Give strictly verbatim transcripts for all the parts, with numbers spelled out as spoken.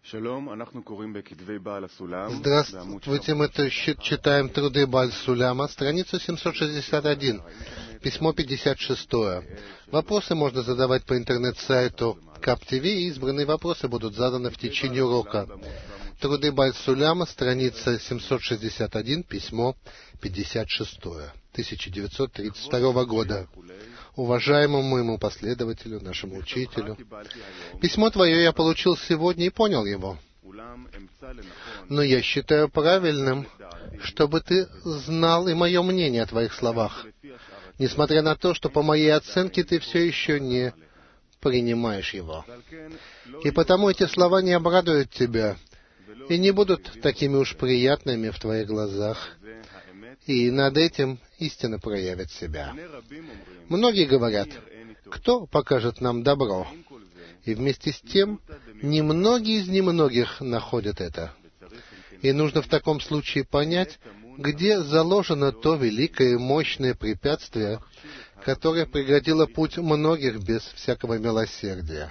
Здравствуйте, мы читаем труды Бааль Суляма, страница семьсот шестьдесят один, письмо пятьдесят шесть. Вопросы можно задавать по интернет-сайту КапТВ, и избранные вопросы будут заданы в течение урока. Труды Бааль Суляма, страница семьсот шестьдесят один, письмо пятьдесят шесть, тысяча девятьсот тридцать второго года. Уважаемому моему последователю, нашему учителю, письмо твое я получил сегодня и понял его. Но я считаю правильным, чтобы ты знал и мое мнение о твоих словах, несмотря на то, что по моей оценке ты все еще не принимаешь его. И потому эти слова не обрадуют тебя и не будут такими уж приятными в твоих глазах, и над этим истина проявит себя. Многие говорят: кто покажет нам добро? И вместе с тем, немногие из немногих находят это. И нужно в таком случае понять, где заложено то великое и мощное препятствие, которое преградило путь многих без всякого милосердия.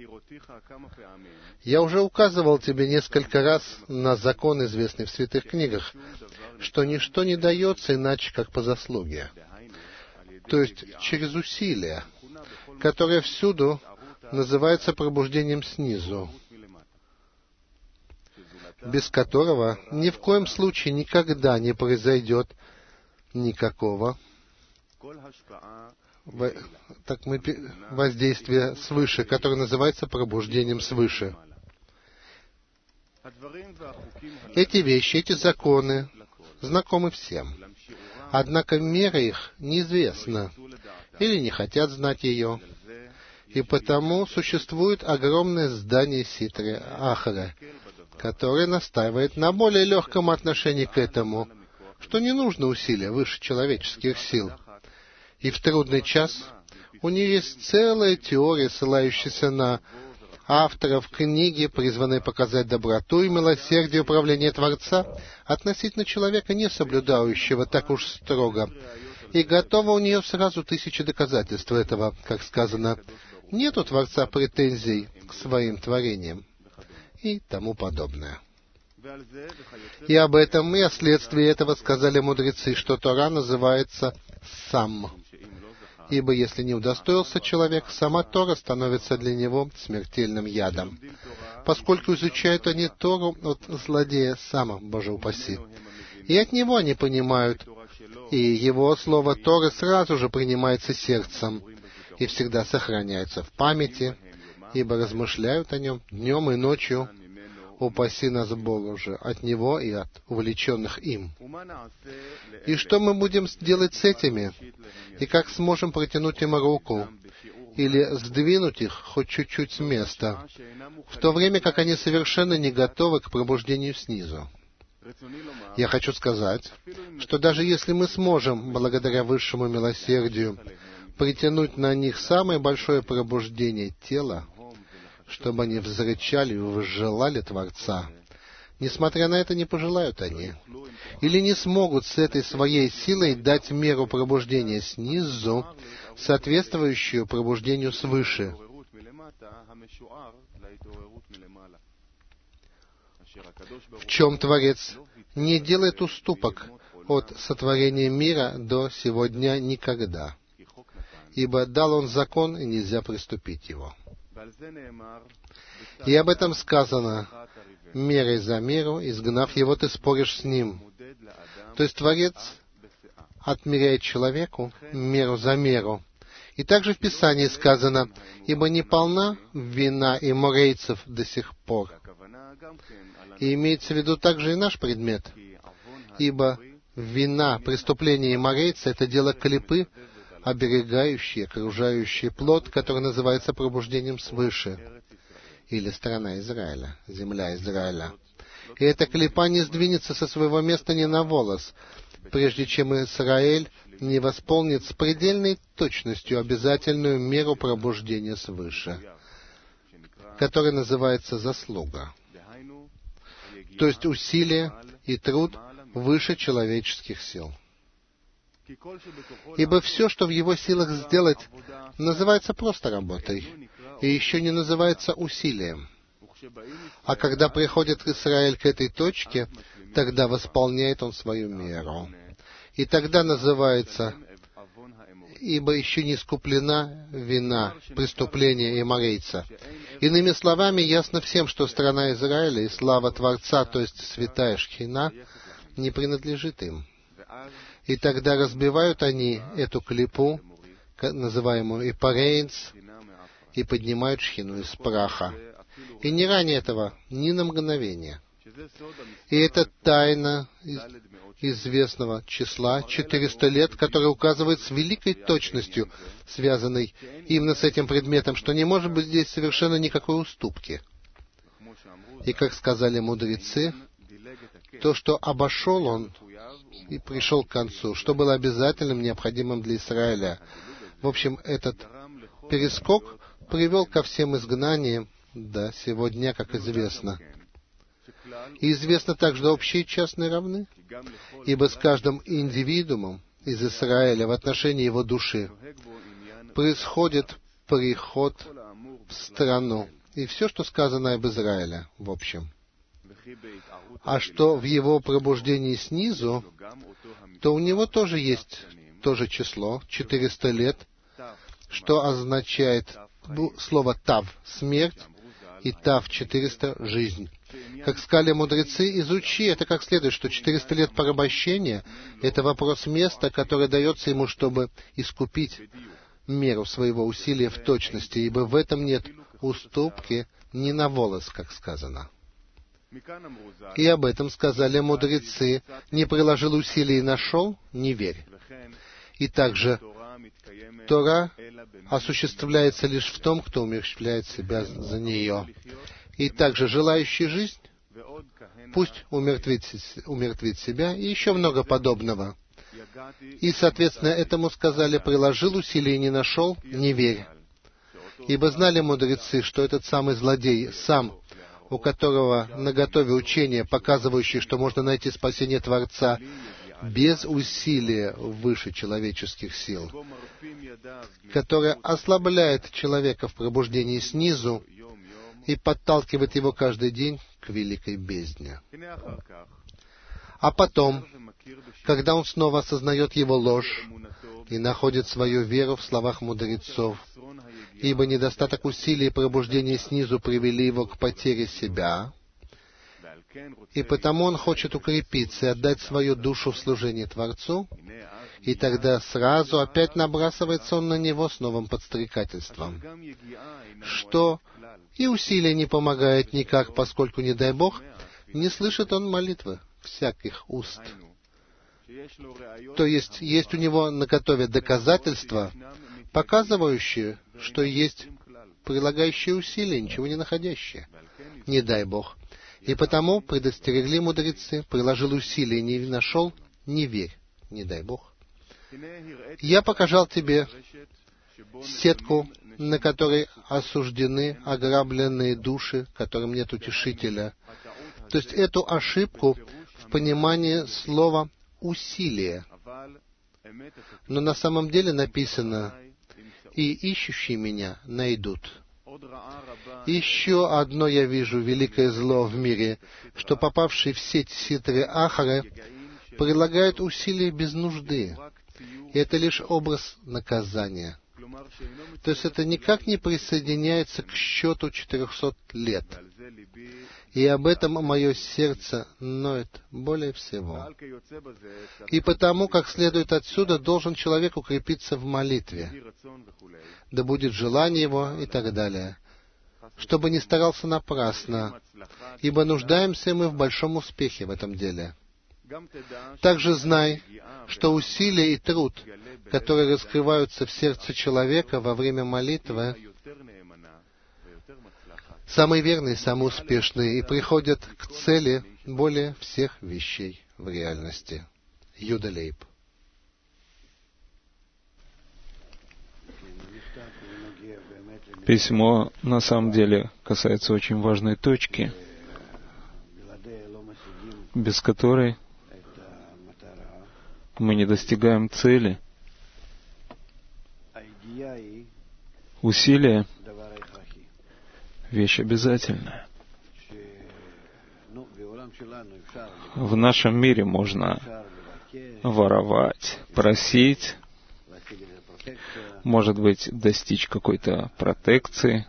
Я уже указывал тебе несколько раз на закон, известный в святых книгах, что ничто не дается иначе, как по заслуге, то есть через усилие, которое всюду называется пробуждением снизу, без которого ни в коем случае никогда не произойдет никакого во... так мы... воздействия свыше, которое называется пробуждением свыше. Эти вещи, эти законы знакомы всем, однако мера их неизвестна, или не хотят знать ее, и потому существует огромное здание Ситри Ахара, которое настаивает на более легком отношении к этому, что не нужно усилия выше человеческих сил. И в трудный час у нее есть целая теория, ссылающаяся на авторов книги, призванные показать доброту и милосердие управления Творца относительно человека, не соблюдающего так уж строго. И готово у нее сразу тысячи доказательств этого, как сказано: нет у Творца претензий к своим творениям и тому подобное. И об этом, и о следствии этого сказали мудрецы, что Тора называется «сам». Ибо если не удостоился человек, сама Тора становится для него смертельным ядом, поскольку изучают они Тору от злодея Сама, Боже упаси. И от него они понимают, и его слово Торы сразу же принимается сердцем и всегда сохраняется в памяти, ибо размышляют о нем днем и ночью. Упаси нас, Боже, от него и от увлеченных им. И что мы будем делать с этими? И как сможем протянуть им руку? Или сдвинуть их хоть чуть-чуть с места, в то время как они совершенно не готовы к пробуждению снизу? Я хочу сказать, что даже если мы сможем, благодаря высшему милосердию, притянуть на них самое большое пробуждение тела, чтобы они взрычали и возжелали Творца, несмотря на это, не пожелают они, или не смогут с этой своей силой дать меру пробуждения снизу, соответствующую пробуждению свыше. В чем Творец не делает уступок от сотворения мира до сего дня никогда, ибо дал Он закон, и нельзя приступить его. И об этом сказано: мерой за меру, изгнав его, ты споришь с ним. То есть Творец отмеряет человеку меру за меру. И также в Писании сказано: ибо не полна вина эморейцев до сих пор. И имеется в виду также и наш предмет. Ибо вина, преступление эморейца — это дело клипы, оберегающий, окружающий плод, который называется пробуждением свыше, или страна Израиля, земля Израиля. И эта клипа не сдвинется со своего места ни на волос, прежде чем Израиль не восполнит с предельной точностью обязательную меру пробуждения свыше, которая называется заслуга, то есть усилие и труд выше человеческих сил. Ибо все, что в его силах сделать, называется просто работой, и еще не называется усилием. А когда приходит Израиль к этой точке, тогда восполняет он свою меру. И тогда называется: ибо еще не искуплена вина преступления эморейца. Иными словами, ясно всем, что страна Израиля и слава Творца, то есть святая Шхина, не принадлежит им. И тогда разбивают они эту клипу, называемую Ипарейнц, и поднимают Шхину из праха. И не ранее этого, ни на мгновение. И это тайна известного числа, четыреста лет, которое указывает с великой точностью, связанной именно с этим предметом, что не может быть здесь совершенно никакой уступки. И, как сказали мудрецы, то, что обошел он и пришел к концу, что было обязательным, необходимым для Израиля. В общем, этот перескок привел ко всем изгнаниям до сего дня, как известно. И известно также, что общие и частные равны, ибо с каждым индивидуумом из Израиля в отношении его души происходит приход в страну. И все, что сказано об Израиле, в общем. А что в его пробуждении снизу, то у него тоже есть то же число, четыреста лет, что означает слово «тав» — смерть, и «тав» — четыреста — жизнь. Как сказали мудрецы, изучи это как следует, что четыреста лет порабощения — это вопрос места, которое дается ему, чтобы искупить меру своего усилия в точности, ибо в этом нет уступки ни на волос, как сказано. И об этом сказали мудрецы: не приложил усилий и нашел, не верь. И также Тора осуществляется лишь в том, кто умерщвляет себя за нее. И также желающий жизнь, пусть умертвит, умертвит себя, и еще много подобного. И, соответственно, этому сказали: приложил усилий и не нашел, не верь. Ибо знали мудрецы, что этот самый злодей, сам, у которого наготове учение, показывающее, что можно найти спасение Творца без усилия выше человеческих сил, которое ослабляет человека в пробуждении снизу и подталкивает его каждый день к великой бездне. А потом, когда он снова осознает его ложь и находит свою веру в словах мудрецов, ибо недостаток усилий и пробуждения снизу привели его к потере себя, и потому он хочет укрепиться и отдать свою душу в служение Творцу, и тогда сразу опять набрасывается он на него с новым подстрекательством, что и усилия не помогает никак, поскольку, не дай Бог, не слышит он молитвы всяких уст. То есть, есть у него наготове доказательства, показывающие, что есть прилагающие усилия, ничего не находящие. Не дай Бог. И потому предостерегли мудрецы: приложил усилия и не нашел, не верь, не дай Бог. Я показал тебе сетку, на которой осуждены ограбленные души, которым нет утешителя. То есть эту ошибку в понимании слова «усилие». Но на самом деле написано: «И ищущие меня найдут». Еще одно я вижу великое зло в мире, что попавшие в сеть ситры Ахары прилагают усилия без нужды. И это лишь образ наказания. То есть это никак не присоединяется к счету четырехсот лет. И об этом мое сердце ноет более всего. И потому, как следует отсюда, должен человек укрепиться в молитве, да будет желание его и так далее, чтобы не старался напрасно, ибо нуждаемся мы в большом успехе в этом деле. Также знай, что усилия и труд, которые раскрываются в сердце человека во время молитвы, самые верные, самые успешные, и приходят к цели более всех вещей в реальности. Юда Лейб. Письмо на самом деле касается очень важной точки, без которой мы не достигаем цели. Усилие — вещь обязательная. В нашем мире можно воровать, просить, может быть, достичь какой-то протекции,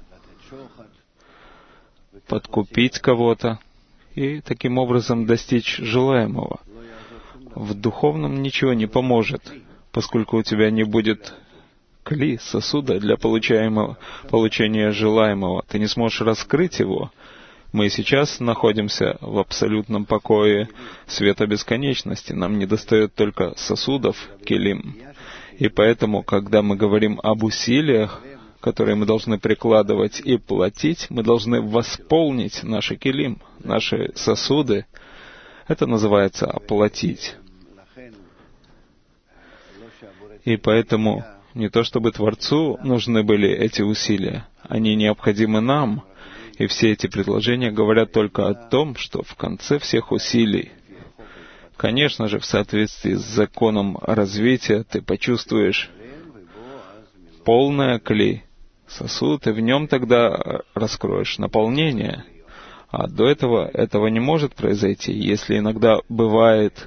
подкупить кого-то и таким образом достичь желаемого. В духовном ничего не поможет, поскольку у тебя не будет кли, сосуда для получаемого, получения желаемого. Ты не сможешь раскрыть его. Мы сейчас находимся в абсолютном покое света бесконечности. Нам недостает только сосудов, келим. И поэтому, когда мы говорим об усилиях, которые мы должны прикладывать и платить, мы должны восполнить наши келим, наши сосуды. Это называется оплатить. И поэтому не то чтобы Творцу нужны были эти усилия, они необходимы нам. И все эти предложения говорят только о том, что в конце всех усилий, конечно же, в соответствии с законом развития, ты почувствуешь полное кли, сосуд, и в нем тогда раскроешь наполнение. А до этого этого не может произойти. Если иногда бывает,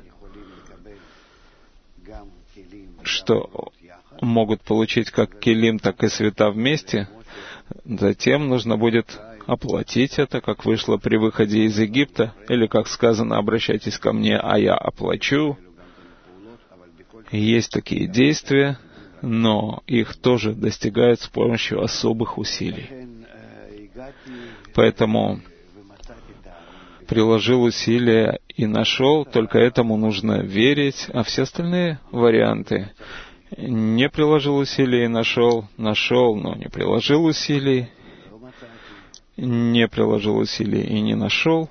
что могут получить как келим, так и света вместе, затем нужно будет оплатить это, как вышло при выходе из Египта, или, как сказано, обращайтесь ко мне, а я оплачу. Есть такие действия, но их тоже достигают с помощью особых усилий. Поэтому приложил усилия и нашел, только этому нужно верить, а все остальные варианты не приложил усилий и нашел, нашел, но не приложил усилий, не приложил усилий и не нашел.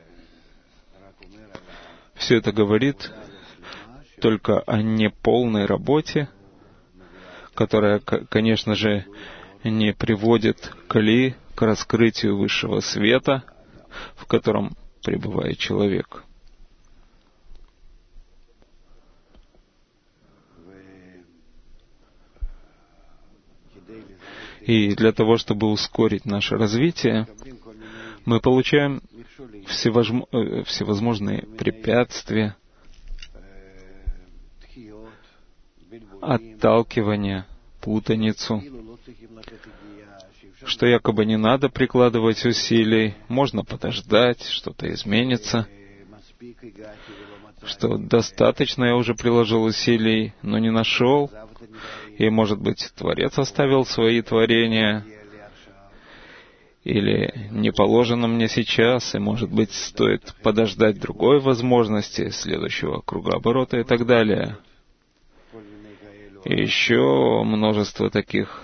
Все это говорит только о неполной работе, которая, конечно же, не приводит кли к раскрытию высшего света, в котором пребывает человек. И для того, чтобы ускорить наше развитие, мы получаем всевозможные препятствия, отталкивание, путаницу, что якобы не надо прикладывать усилий, можно подождать, что-то изменится, что достаточно я уже приложил усилий, но не нашел, и, может быть, Творец оставил свои творения, или не положено мне сейчас, и, может быть, стоит подождать другой возможности, следующего кругооборота и так далее. И еще множество таких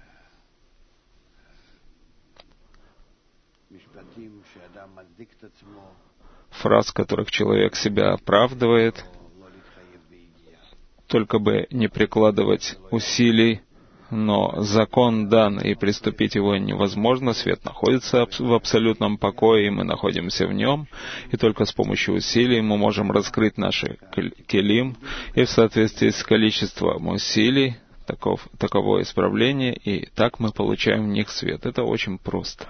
фраз, которых человек себя оправдывает, только бы не прикладывать усилий, но закон дан, и приступить его невозможно, свет находится в абсолютном покое, и мы находимся в нем, и только с помощью усилий мы можем раскрыть наши келим, и в соответствии с количеством усилий, таков, таково исправление, и так мы получаем в них свет. Это очень просто.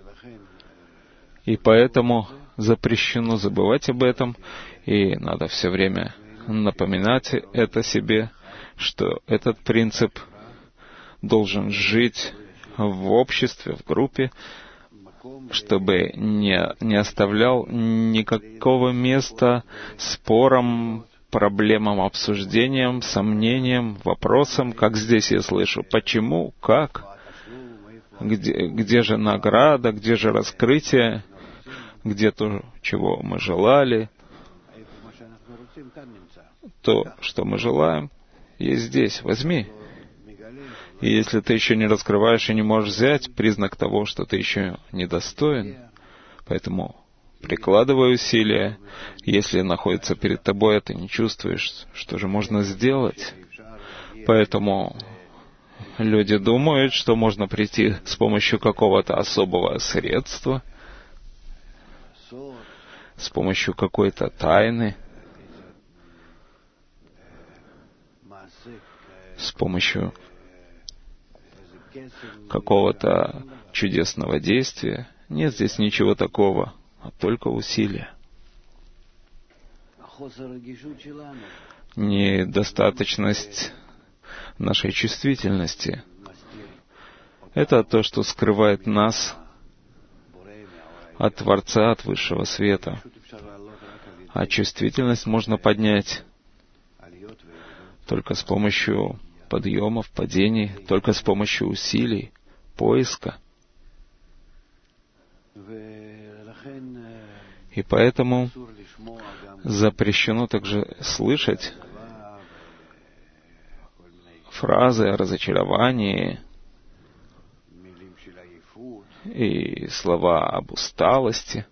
И поэтому запрещено забывать об этом, и надо все время напоминать это себе, что этот принцип должен жить в обществе, в группе, чтобы не, не оставлял никакого места спорам, проблемам, обсуждениям, сомнениям, вопросам, как здесь я слышу, почему, как, где, где же награда, где же раскрытие, где то, чего мы желали. То, что мы желаем, есть здесь, возьми. И если ты еще не раскрываешь и не можешь взять, признак того, что ты еще недостоин. Поэтому прикладывай усилия. Если находится перед тобой, а ты не чувствуешь, что же можно сделать. Поэтому люди думают, что можно прийти с помощью какого-то особого средства, с помощью какой-то тайны, с помощью какого-то чудесного действия. Нет здесь ничего такого, а только усилия. недостаточность нашей чувствительности. Это то, что скрывает нас от Творца, от Высшего Света. А чувствительность можно поднять только с помощью подъемов, падений, только с помощью усилий, поиска. И поэтому запрещено также слышать фразы о разочаровании и слова об усталости.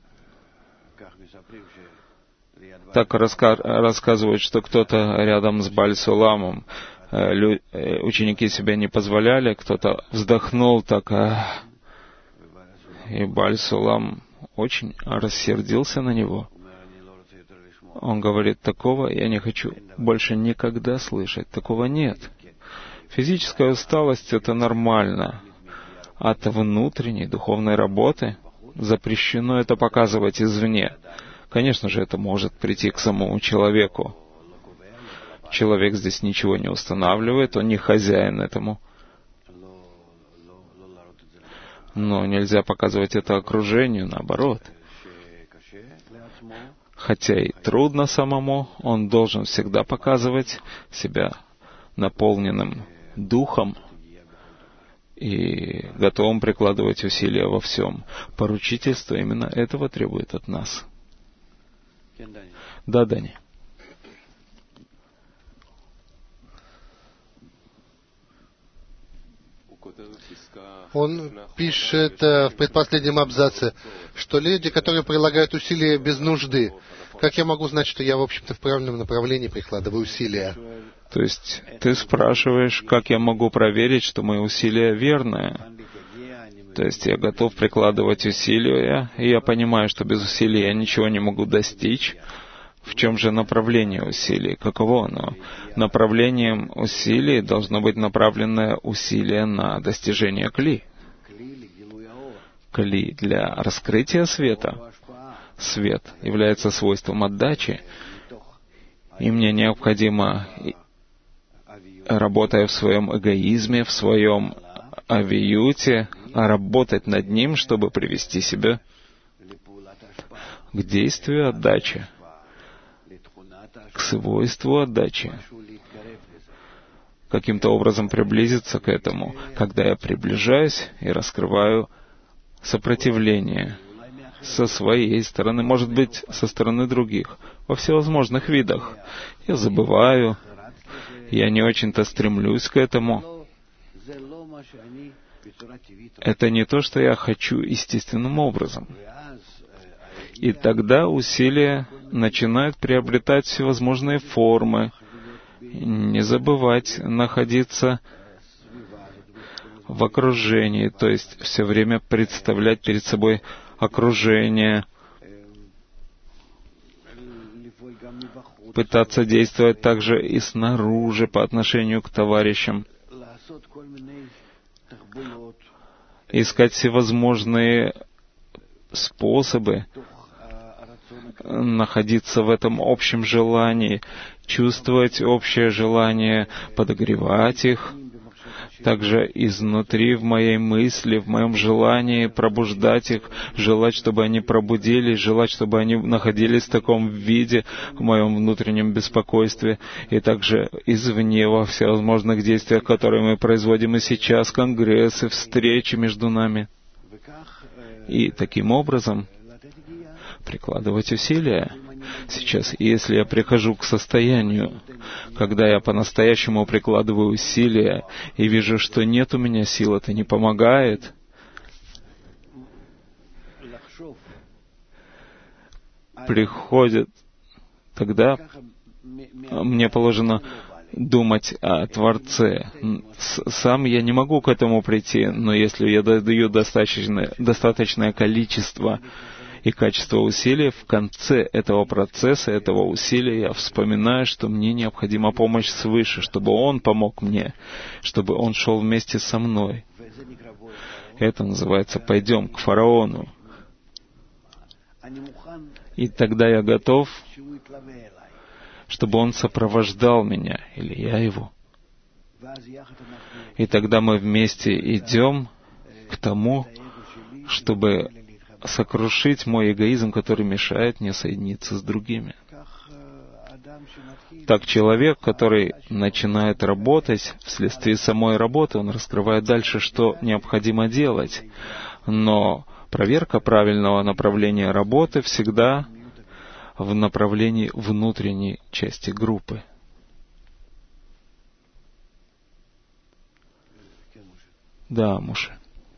Так раска- рассказывают, что кто-то рядом с Баль-Суламом, э, лю- э, ученики себя не позволяли, кто-то вздохнул так, а... и Баль-Сулам очень рассердился на него. Он говорит, такого я не хочу больше никогда слышать, такого нет. Физическая усталость — это нормально. От внутренней духовной работы запрещено это показывать извне. Конечно же, это может прийти к самому человеку. Человек здесь ничего не устанавливает, он не хозяин этому. Но нельзя показывать это окружению, наоборот. Хотя и трудно самому, он должен всегда показывать себя наполненным духом и готовым прикладывать усилия во всем. Поручительство именно этого требует от нас. Да, Дани. Он пишет э, в предпоследнем абзаце, что люди, которые прилагают усилия без нужды, как я могу знать, что я, в общем-то, в правильном направлении прикладываю усилия? То есть ты спрашиваешь, как я могу проверить, что мои усилия верные? То есть я готов прикладывать усилия, и я понимаю, что без усилий я ничего не могу достичь. В чем же направление усилий? Каково оно? Направлением усилий должно быть направленное усилие на достижение кли. Кли для раскрытия света. Свет является свойством отдачи, и мне необходимо, работая в своем эгоизме, в своем авиюте, работать над ним, чтобы привести себя к действию отдачи, к свойству отдачи, каким-то образом приблизиться к этому, когда я приближаюсь и раскрываю сопротивление со своей стороны, может быть, со стороны других, во всевозможных видах. Я забываю, я не очень-то стремлюсь к этому. Это не то, что я хочу естественным образом. И тогда усилия начинают приобретать всевозможные формы. Не забывать находиться в окружении, то есть все время представлять перед собой окружение, пытаться действовать также и снаружи по отношению к товарищам, искать всевозможные способы находиться в этом общем желании, чувствовать общее желание, подогревать их, также изнутри в моей мысли, в моем желании пробуждать их, желать, чтобы они пробудились, желать, чтобы они находились в таком виде, в моем внутреннем беспокойстве, и также извне во всевозможных действиях, которые мы производим и сейчас, конгрессы, встречи между нами. И таким образом прикладывать усилия. Сейчас, если я прихожу к состоянию, когда я по-настоящему прикладываю усилия и вижу, что нет у меня сил, это не помогает, приходит, тогда мне положено думать о Творце. Сам я не могу к этому прийти, но если я даю достаточное, достаточное количество и качество усилий, в конце этого процесса, этого усилия, я вспоминаю, что мне необходима помощь свыше, чтобы Он помог мне, чтобы Он шел вместе со мной. Это называется «пойдем к фараону». И тогда я готов, чтобы Он сопровождал меня, или я Его. И тогда мы вместе идем к тому, чтобы сокрушить мой эгоизм, который мешает мне соединиться с другими. Так человек, который начинает работать, вследствие самой работы, он раскрывает дальше, что необходимо делать. Но проверка правильного направления работы всегда в направлении внутренней части группы. Да, Муше.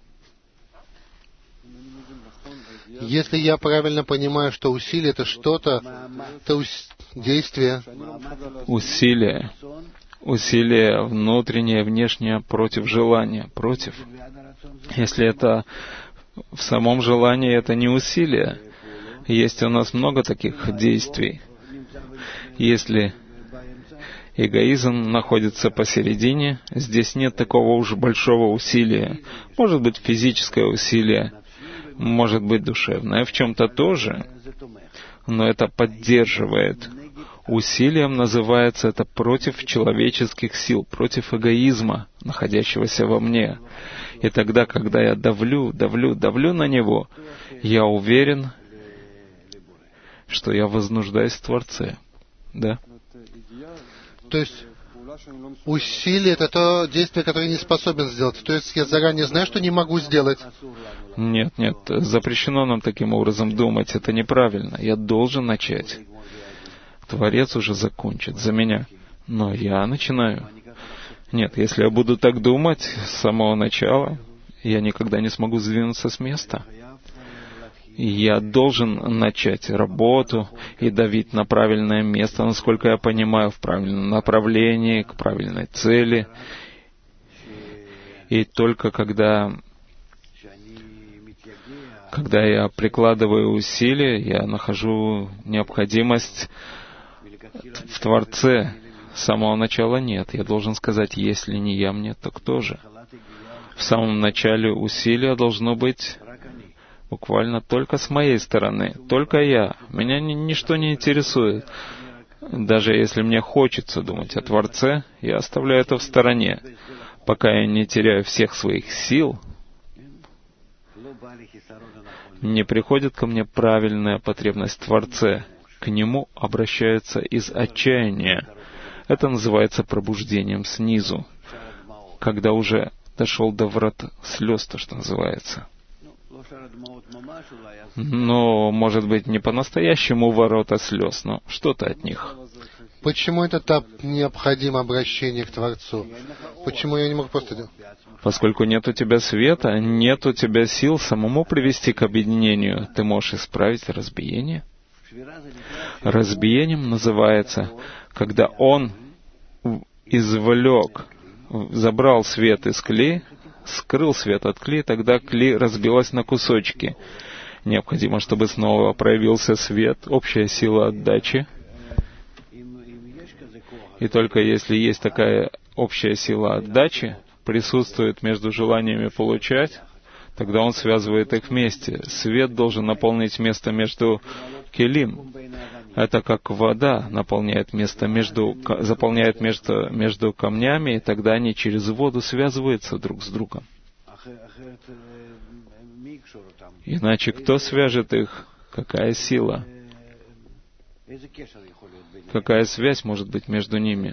Если я правильно понимаю, что усилие — это что-то, это ус... действие. Усилие. Усилие внутреннее, внешнее против желания. Против. Если это в самом желании, это не усилие. Есть у нас много таких действий. Если эгоизм находится посередине, здесь нет такого уж большого усилия. Может быть, физическое усилие, может быть, душевное, в чем-то тоже, но это поддерживает. Усилием называется это против человеческих сил, против эгоизма, находящегося во мне. И тогда, когда я давлю, давлю, давлю на него, я уверен, что я вознуждаюсь в Творце. Да? То есть усилие — это то действие, которое я не способен сделать. То есть я заранее знаю, что не могу сделать. Нет, нет, запрещено нам таким образом думать. Это неправильно. Я должен начать. Творец уже закончит за меня. Но я начинаю. Нет, если я буду так думать с самого начала, я никогда не смогу сдвинуться с места. Я должен начать работу и давить на правильное место, насколько я понимаю, в правильном направлении, к правильной цели. И только когда, когда я прикладываю усилия, я нахожу необходимость в Творце. С самого начала нет. Я должен сказать, если не я мне, то кто же? В самом начале усилия должно быть буквально только с моей стороны, только я. Меня ни, ничто не интересует. Даже если мне хочется думать о Творце, я оставляю это в стороне. Пока я не теряю всех своих сил, не приходит ко мне правильная потребность в Творце. К Нему обращаются из отчаяния. Это называется пробуждением снизу, когда уже дошел до врат слез, то, что называется. Но, может быть, не по-настоящему ворота слез, но что-то от них. Почему это так необходимо обращение к Творцу? Почему я не могу просто делать? Поскольку нет у тебя света, нет у тебя сил самому привести к объединению, ты можешь исправить разбиение. Разбиением называется, когда он извлек, забрал свет из кли, скрыл свет от кли, тогда кли разбилась на кусочки. Необходимо, чтобы снова проявился свет, общая сила отдачи. И только если есть такая общая сила отдачи, присутствует между желаниями получать, тогда он связывает их вместе. Свет должен наполнить место между келим. Это как вода наполняет место между, заполняет место между камнями, и тогда они через воду связываются друг с другом. Иначе кто свяжет их? Какая сила? Какая связь может быть между ними?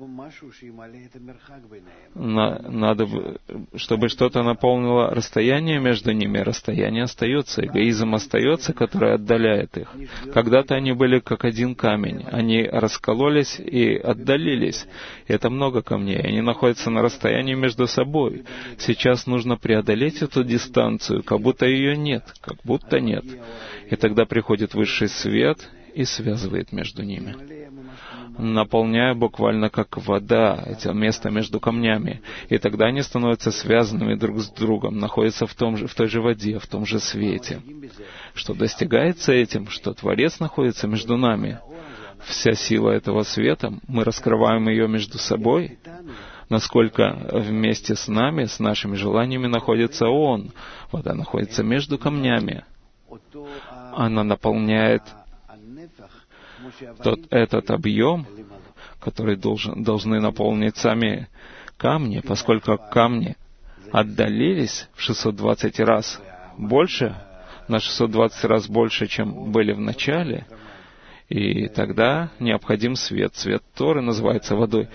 На, надо, чтобы что-то наполнило расстояние между ними, расстояние остается, эгоизм остается, который отдаляет их. Когда-то они были как один камень, они раскололись и отдалились. И это много камней, они находятся на расстоянии между собой. Сейчас нужно преодолеть эту дистанцию, как будто ее нет, как будто нет. И тогда приходит высший свет и связывает между ними, наполняя буквально как вода это место между камнями. И тогда они становятся связанными друг с другом, находятся в, том же, в той же воде, в том же свете. Что достигается этим, что Творец находится между нами. Вся сила этого света, мы раскрываем ее между собой, насколько вместе с нами, с нашими желаниями находится Он. Вода находится между камнями. Она наполняет тот, этот объем, который должен, должны наполнить сами камни, поскольку камни отдалились в шестьсот двадцать раз больше, на шестьсот двадцать раз больше, чем были в начале, и тогда необходим свет. Свет Торы называется водой.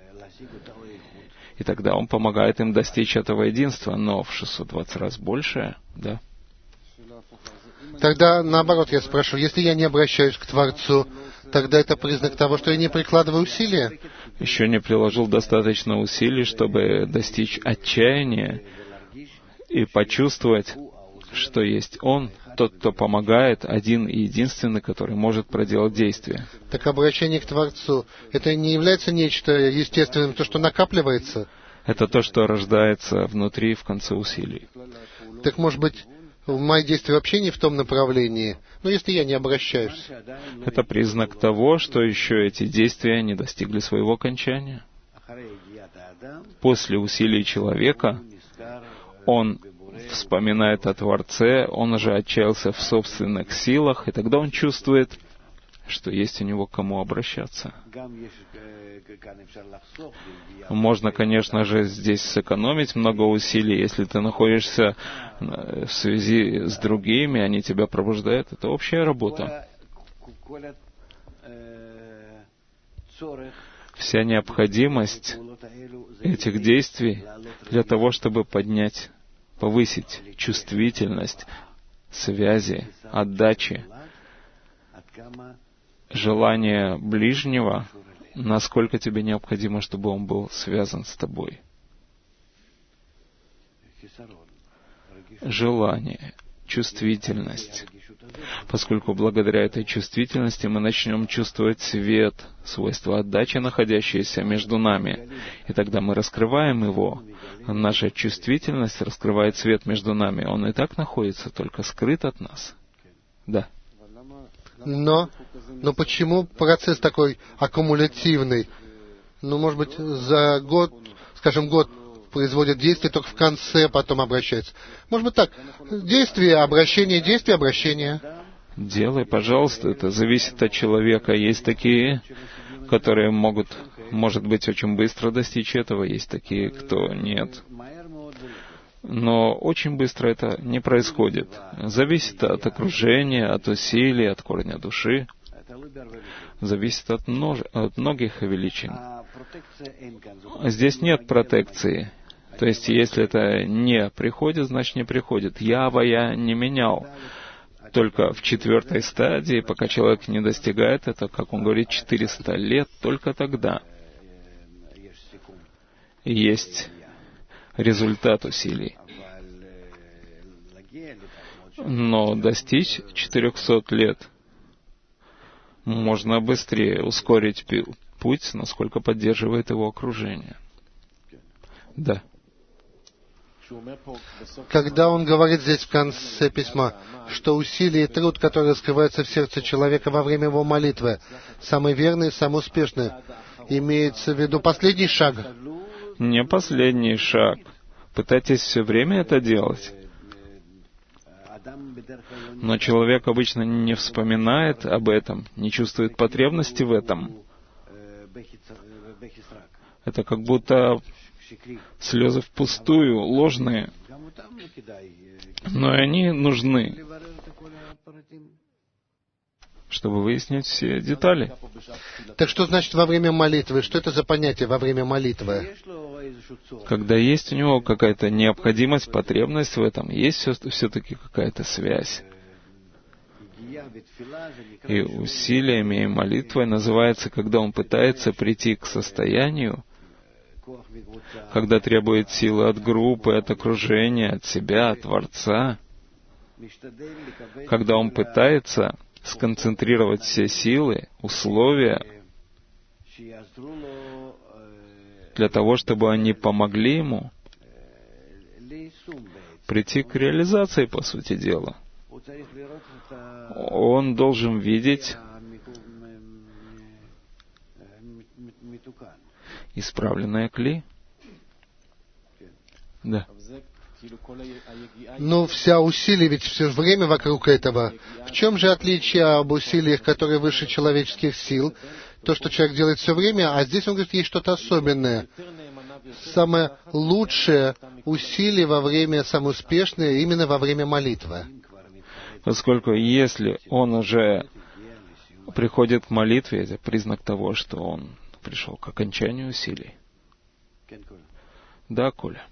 И тогда он помогает им достичь этого единства, но в шестьсот двадцать раз больше, да. Тогда, наоборот, я спрашиваю, если я не обращаюсь к Творцу, тогда это признак того, что я не прикладываю усилия? Еще не приложил достаточно усилий, чтобы достичь отчаяния и почувствовать, что есть Он, тот, кто помогает, один и единственный, который может проделать действие. Так обращение к Творцу, это не является нечто естественным, то, что накапливается? Это то, что рождается внутри в конце усилий. Так, может быть, мои действия вообще не в том направлении, но если я не обращаюсь? Это признак того, что еще эти действия не достигли своего окончания. После усилий человека он вспоминает о Творце, он уже отчаялся в собственных силах, и тогда он чувствует, что есть у него к кому обращаться. Можно, конечно же, здесь сэкономить много усилий, если ты находишься в связи с другими, они тебя пробуждают. Это общая работа. Вся необходимость этих действий для того, чтобы поднять, повысить чувствительность, связи, отдачи, желание ближнего, насколько тебе необходимо, чтобы он был связан с тобой. Желание, чувствительность. Поскольку благодаря этой чувствительности мы начнем чувствовать свет, свойства отдачи, находящиеся между нами. И тогда мы раскрываем его. Наша чувствительность раскрывает свет между нами. Он и так находится, только скрыт от нас. Да. Но, но почему процесс такой аккумулятивный? Ну, может быть, за год, скажем, год производят действие, только в конце потом обращаются. Может быть так, действие, обращение, действие, обращение. Делай, пожалуйста, это зависит от человека. Есть такие, которые могут, может быть, очень быстро достичь этого, есть такие, кто нет. Но очень быстро это не происходит. Зависит от окружения, от усилий, от корня души. Зависит от, множ... от многих величин. Здесь нет протекции. То есть, если это не приходит, значит не приходит. Ява я не менял. Только в четвертой стадии, пока человек не достигает, это, как он говорит, четыреста лет, только тогда есть результат усилий. Но достичь четырехсот лет можно быстрее, ускорить путь, насколько поддерживает его окружение. Да. Когда он говорит здесь в конце письма, что усилие и труд, которые раскрываются в сердце человека во время его молитвы, самый верный, самый успешный, имеется в виду последний шаг? Не последний шаг. Пытайтесь все время это делать. Но человек обычно не вспоминает об этом, не чувствует потребности в этом. Это как будто слезы впустую, ложные. Но и они нужны, чтобы выяснить все детали. Так что значит во время молитвы? Что это за понятие во время молитвы? Когда есть у него какая-то необходимость, потребность в этом, есть все, все-таки какая-то связь. И усилиями и молитвой называется, когда он пытается прийти к состоянию, когда требует силы от группы, от окружения, от себя, от Творца, когда он пытается сконцентрировать все силы, условия для того, чтобы они помогли ему прийти к реализации, по сути дела. Он должен видеть исправленное кли. Да. Но вся усилие ведь все время вокруг этого. В чем же отличие об усилиях, которые выше человеческих сил? То, что человек делает все время, а здесь он говорит, есть что-то особенное. Самое лучшее усилие во время, самое успешное, именно во время молитвы. Поскольку если он уже приходит к молитве, это признак того, что он пришел к окончанию усилий. Да, Коля.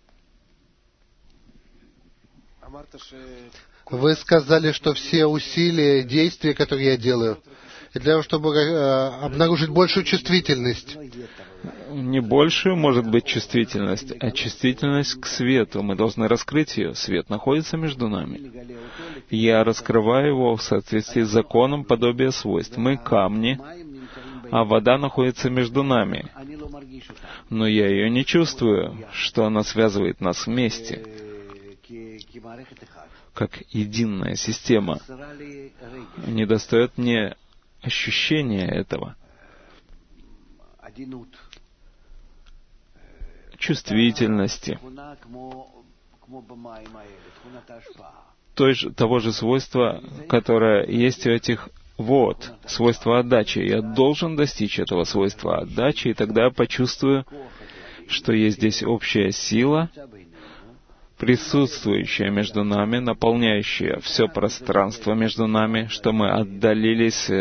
Вы сказали, что все усилия, действия, которые я делаю, для того, чтобы э, обнаружить большую чувствительность. Не большую, может быть, чувствительность, а чувствительность к свету. Мы должны раскрыть ее. Свет находится между нами. Я раскрываю его в соответствии с законом подобия свойств. Мы камни, а вода находится между нами. Но я ее не чувствую, что она связывает нас вместе, как единая система. Недостает мне ощущения этого. Чувствительности. Той же, того же свойства, которое есть у этих вод, свойство отдачи. Я должен достичь этого свойства отдачи, и тогда я почувствую, что есть здесь общая сила, присутствующая между нами, наполняющая все пространство между нами, что мы отдалились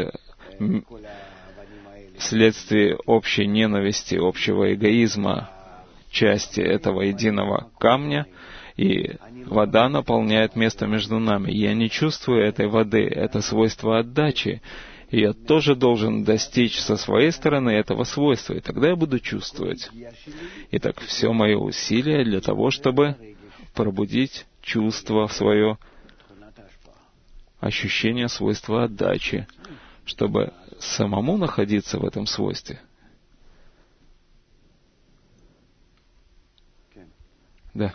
вследствие общей ненависти, общего эгоизма, части этого единого камня, и вода наполняет место между нами. Я не чувствую этой воды, это свойство отдачи, и я тоже должен достичь со своей стороны этого свойства, и тогда я буду чувствовать. Итак, все мое усилие для того, чтобы пробудить чувство в свое ощущение свойства отдачи, чтобы самому находиться в этом свойстве. Да.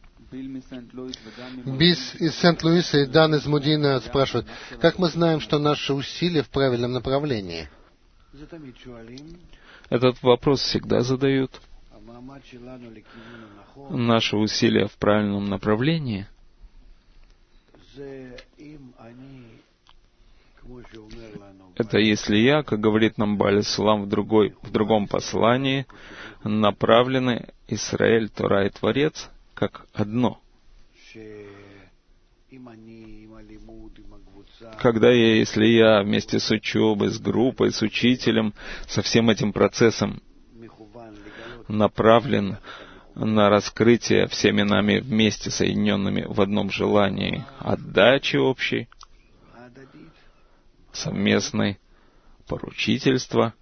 Бис из Сент-Луиса и Дан из Мудина спрашивают, как мы знаем, что наши усилия в правильном направлении? Этот вопрос всегда задают. Наши усилия в правильном направлении — это если я, как говорит нам Бааль Ислам в, другой, в другом послании, направлены Исраэль, Тора и Творец как одно. Когда я, если я вместе с учебой, с группой, с учителем, со всем этим процессом направлен на раскрытие всеми нами вместе, соединенными в одном желании отдачи общей, совместной, поручительства,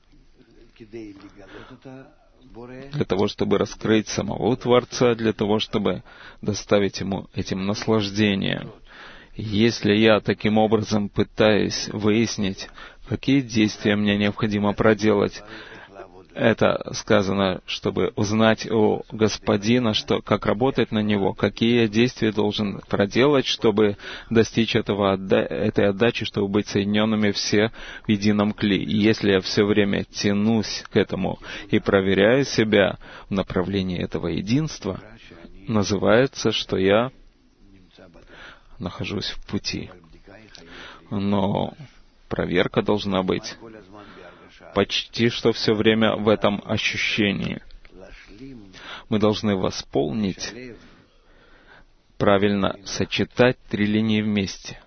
для того, чтобы раскрыть самого Творца, для того, чтобы доставить Ему этим наслаждение. Если я таким образом пытаюсь выяснить, какие действия мне необходимо проделать, это сказано, чтобы узнать у Господина, что, как работать на Него, какие я действия должен проделать, чтобы достичь этого, этой отдачи, чтобы быть соединенными все в едином кли. И если я все время тянусь к этому и проверяю себя в направлении этого единства, называется, что я нахожусь в пути. Но проверка должна быть почти что все время в этом ощущении. Мы должны восполнить, правильно сочетать три линии вместе.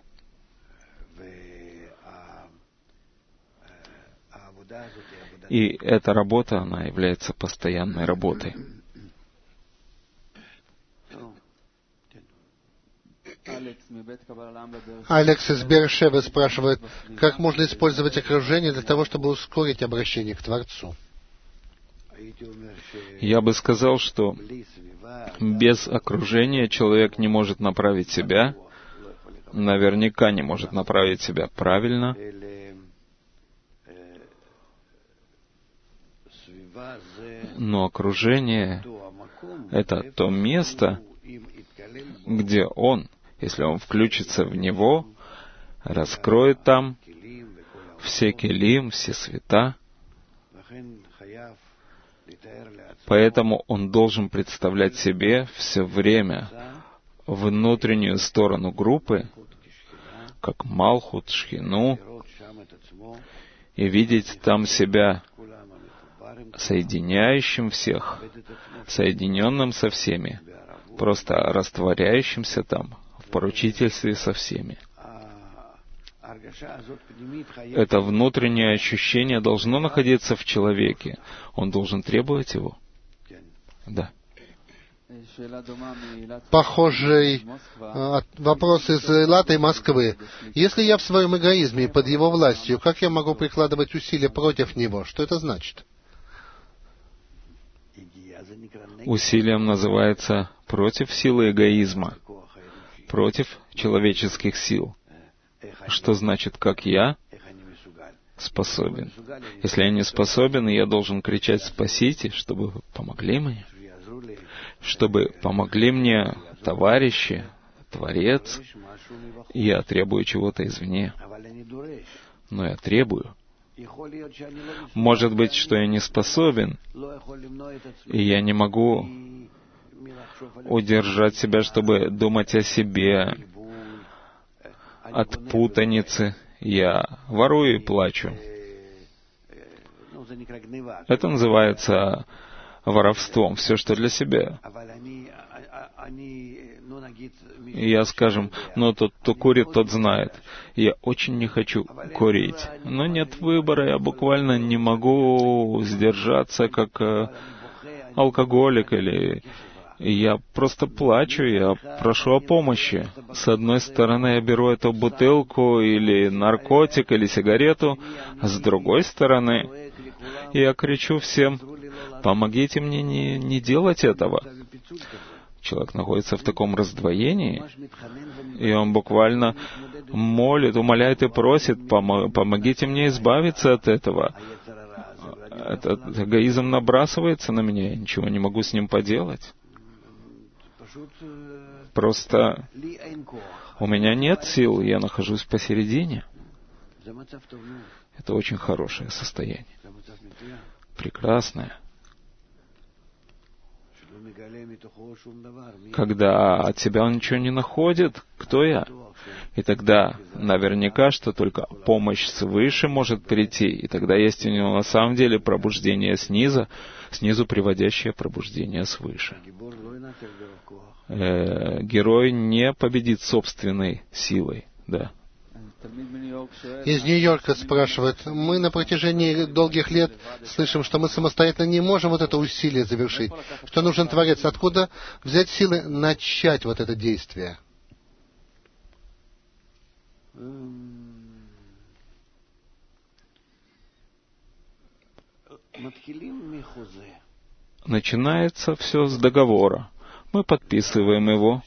И эта работа, она является постоянной работой. Алекс из Бершевы спрашивает, как можно использовать окружение для того, чтобы ускорить обращение к Творцу? Я бы сказал, что без окружения человек не может направить себя, наверняка не может направить себя правильно. Но окружение — это то место, где он, если он включится в него, раскроет там все келим, все света. Поэтому он должен представлять себе все время внутреннюю сторону группы, как Малхут, Шхину, и видеть там себя соединяющим всех, соединенным со всеми, просто растворяющимся там, в поручительстве со всеми. Это внутреннее ощущение должно находиться в человеке. Он должен требовать его. Да. Похожий э, вопрос из Эйлата и Москвы. Если я в своем эгоизме и под его властью, как я могу прикладывать усилия против него? Что это значит? Усилием называется против силы эгоизма, против человеческих сил. Что значит, как я способен? Если я не способен, я должен кричать «Спасите», чтобы вы помогли мне, чтобы помогли мне товарищи, Творец. Я требую чего-то извне, но я требую. Может быть, что я не способен, и я не могу удержать себя, чтобы думать о себе, от путаницы. Я ворую и плачу. Это называется воровством, все, что для себя. И я, скажем, ну, тот, кто курит, тот знает. Я очень не хочу курить. Но нет выбора, я буквально не могу сдержаться, как э, алкоголик или... Я просто плачу, я прошу о помощи. С одной стороны, я беру эту бутылку или наркотик, или сигарету, а с другой стороны, я кричу всем: помогите мне не, не делать этого. Человек находится в таком раздвоении, и он буквально молит, умоляет и просит: помогите мне избавиться от этого. Этот эгоизм набрасывается на меня, я ничего не могу с ним поделать. Просто у меня нет сил, я нахожусь посередине. Это очень хорошее состояние. Прекрасное. Когда от себя он ничего не находит, кто я? И тогда наверняка, что только помощь свыше может прийти, и тогда есть у него на самом деле пробуждение снизу, снизу приводящее пробуждение свыше. Э, герой не победит собственной силой, да. Из Нью-Йорка спрашивают. Мы на протяжении долгих лет слышим, что мы самостоятельно не можем вот это усилие завершить, что нужен Творец. Откуда взять силы начать вот это действие? Начинается все с договора. Мы подписываем его.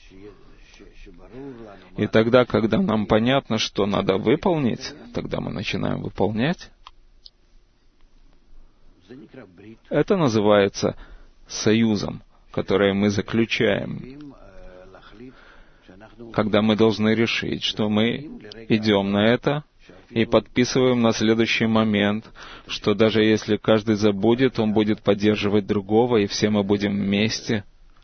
И тогда, когда нам понятно, что надо выполнить, тогда мы начинаем выполнять. Это называется союзом, который мы заключаем, когда мы должны решить, что мы идем на это и подписываем на следующий момент, что даже если каждый забудет, он будет поддерживать другого, и все мы будем вместе.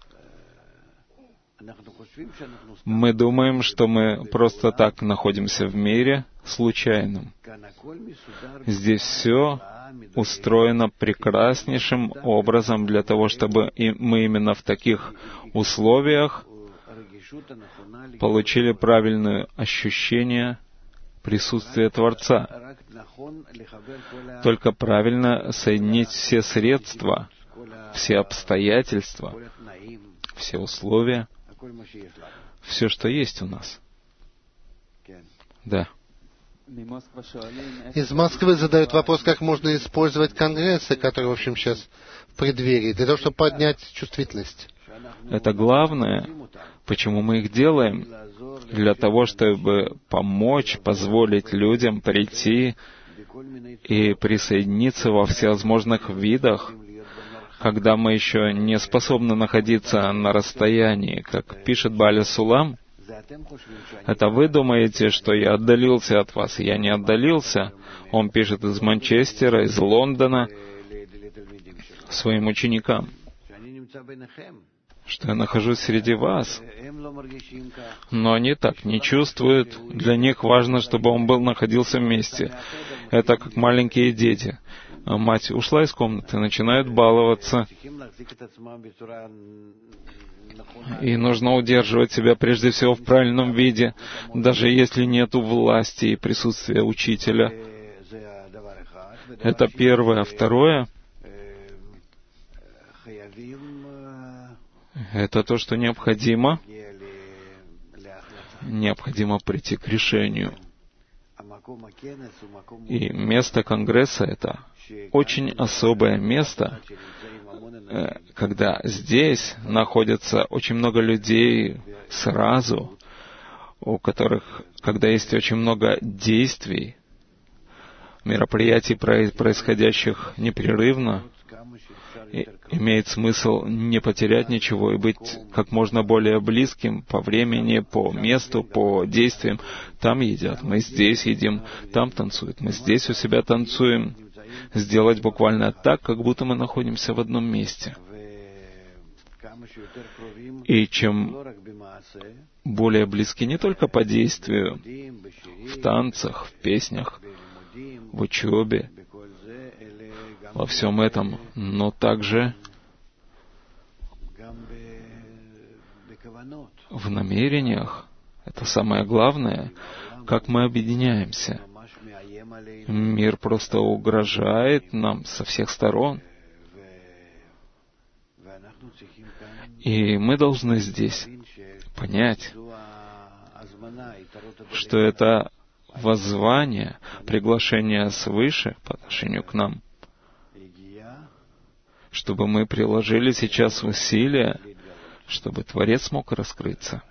Мы думаем, что мы просто так находимся в мире случайным. Здесь все устроено прекраснейшим образом для того, чтобы и мы именно в таких условиях получили правильное ощущение присутствия Творца. Только правильно соединить все средства, все обстоятельства, все условия, все, что есть у нас. Да. Из Москвы задают вопрос, как можно использовать конгрессы, которые, в общем, сейчас в преддверии, для того, чтобы поднять чувствительность. Это главное, почему мы их делаем, для того, чтобы помочь, позволить людям прийти и присоединиться во всевозможных видах, когда мы еще не способны находиться на расстоянии. Как пишет Бааля Сулам, это вы думаете, что я отдалился от вас. Я не отдалился. Он пишет из Манчестера, из Лондона своим ученикам. что я нахожусь среди вас. Но они так не чувствуют. Для них важно, чтобы он был, находился вместе. Это как маленькие дети. Мать ушла из комнаты, начинают баловаться. И нужно удерживать себя прежде всего в правильном виде, даже если нету власти и присутствия учителя. Это первое. Второе — это то, что необходимо. Необходимо прийти к решению. И место Конгресса — это очень особое место, когда здесь находится очень много людей сразу, у которых, когда есть очень много действий, мероприятий, происходящих непрерывно, и имеет смысл не потерять ничего и быть как можно более близким по времени, по месту, по действиям. Там едят, мы здесь едим, там танцуют, мы здесь у себя танцуем. Сделать буквально так, как будто мы находимся в одном месте. И чем более близки не только по действию, в танцах, в песнях, в учебе, во всем этом, но также в намерениях, это самое главное, как мы объединяемся. Мир просто угрожает нам со всех сторон. И мы должны здесь понять, что это воззвание, приглашение свыше по отношению к нам, чтобы мы приложили сейчас усилия, чтобы Творец мог раскрыться.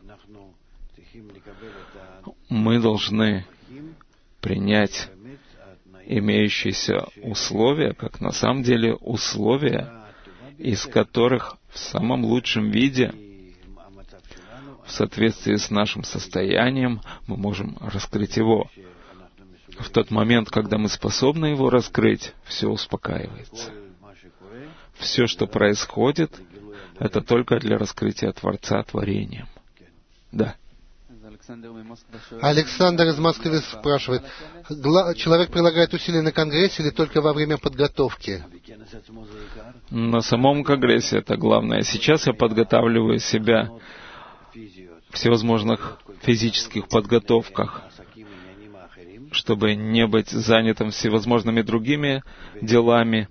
Мы должны принять имеющиеся условия, как на самом деле условия, из которых в самом лучшем виде, в соответствии с нашим состоянием, мы можем раскрыть его. В тот момент, когда мы способны его раскрыть, все успокаивается. Все, что происходит, это только для раскрытия Творца творением. Да. Александр из Москвы спрашивает, человек прилагает усилия на Конгрессе или только во время подготовки? На самом Конгрессе это главное. Сейчас я подготавливаю себя в всевозможных физических подготовках, чтобы не быть занятым всевозможными другими делами.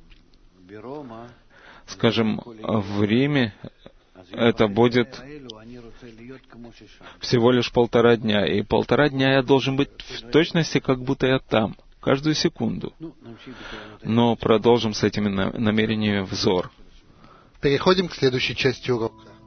Скажем, в Риме это будет всего лишь полтора дня, и полтора дня я должен быть в точности, как будто я там, каждую секунду. Но продолжим с этими намерениями взор. Переходим к следующей части урока.